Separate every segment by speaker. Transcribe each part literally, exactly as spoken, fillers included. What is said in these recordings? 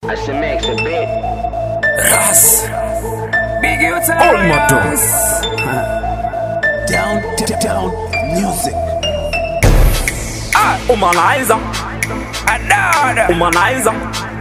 Speaker 1: I should mix a bit.
Speaker 2: Ras. Big uterus.
Speaker 3: All my down, down, down, music.
Speaker 2: Ah, humanizer. Another. Humanizer.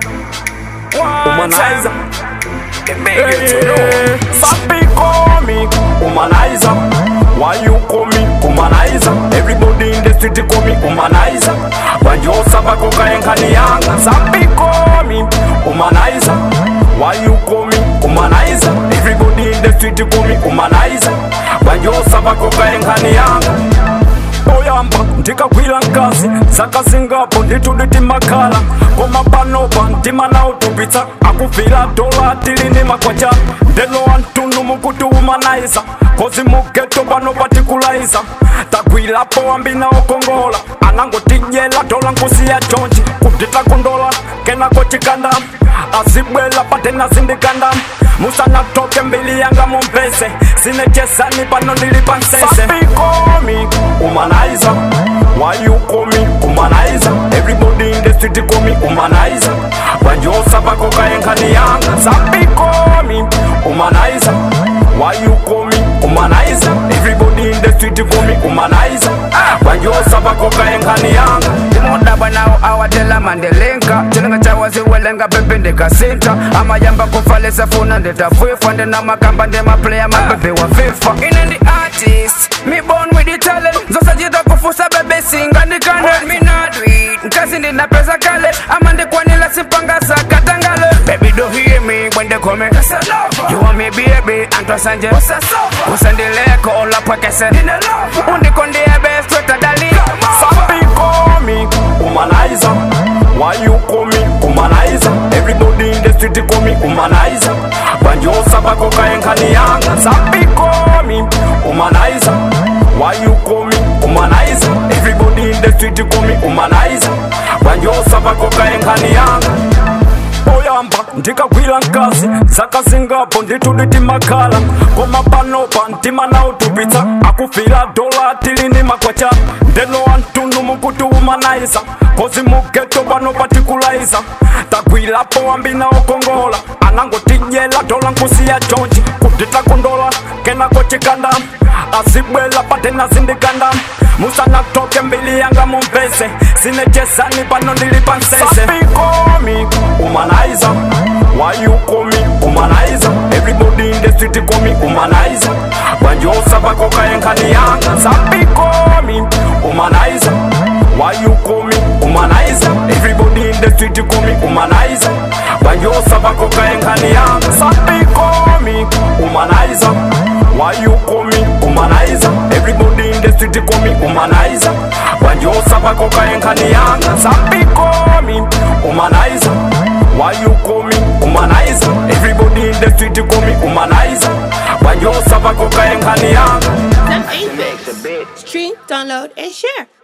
Speaker 2: Humanizer. The big uterus. Some people call me humanizer. Why you call me humanizer? Everybody in the street call me humanizer. When you suffer coca and kanyanga, some people call me humanizer. Why you call me humanizer? Everybody in the street call me humanizer. When you suffer coca and kanyanga. Oyamba, ndika kwila nkasi Saka Singapo, ndituditi makala Koma panopa, ntima na utupita Akufila dola, tili ni makwacha Ndelo antunu mukutu humanizer Kozi muketo pano particularizer Takwila po ambina okongola Anango tijela, dola nkusi ya chonchi Kutita kondola, kena kochikanda Asibwela patena sindikanda Musa na toke mbili yanga mumpese Sine chesani pano nilipansese Sapi call me humanizer. Why you call me humanizer? Everybody in the street call me humanizer. When you suffer coca and kanyanga, Sapi call me humanizer. Why you call me humanizer? Everybody in the street call me humanizer. When you suffer coca and kanyanga.
Speaker 4: Mudaba now awa tela mandelenka Chenanga chawazi welenga pepe ndeka sinta Ama yamba kufalesa funa ndeta fwifa Ndena makamba ndema player mapepe wa FIFA In the artist, me born with the talent Zosa jita kufusa bebe singa ndikane Me not do it, nkasi ndina pesa kale Ama ndekwa nila simpanga saka tangale Baby do hear me when they call me You want me baby, Anto Sanje Usandileko ola pakese Undikonde ebe straight dali
Speaker 2: Sapi call me humanizer. Why you call me humanizer? Everybody in the street call me humanizer. When you suffer coca and kanyanga, Sapi call me humanizer. Why you call me humanizer? Everybody in the street call me humanizer. When you suffer coca and kanyanga. Oyamba, ndika kwila nkasi Saka Singapo, ndituditi makala Koma panopa, ntima na utupita Akufila dola, tili ni makwacha Ndelo antunu mukutu humanizer Kozi muketo pano particularizer Takwila po ambina okongola Anango tijela, dola nkusi ya chonchi Kutita kondola, kena kochikanda Asibwela patena sindikanda Musa na toke mbili yanga mumpese Sine chesani pano nilipansese Sapi call me humanizer. Why you call me humanizer? Everybody in the street call me humanizer. When you suffer coca and kanyanga, Sapi call me humanizer. Why you call me humanizer? Everybody in the street call me humanizer. When you suffer coca and kanyanga, Sapi call me humanizer. Why you call me humanizer? Everybody in the street call me humanizer. When you suffer coca and kanyanga, Sapi call me humanizer. Why you call me humanizer? Everybody in the street call me humanizer. When you suffer coca and kanyanga.
Speaker 1: I should mix a bit.
Speaker 5: Stream, download, and share.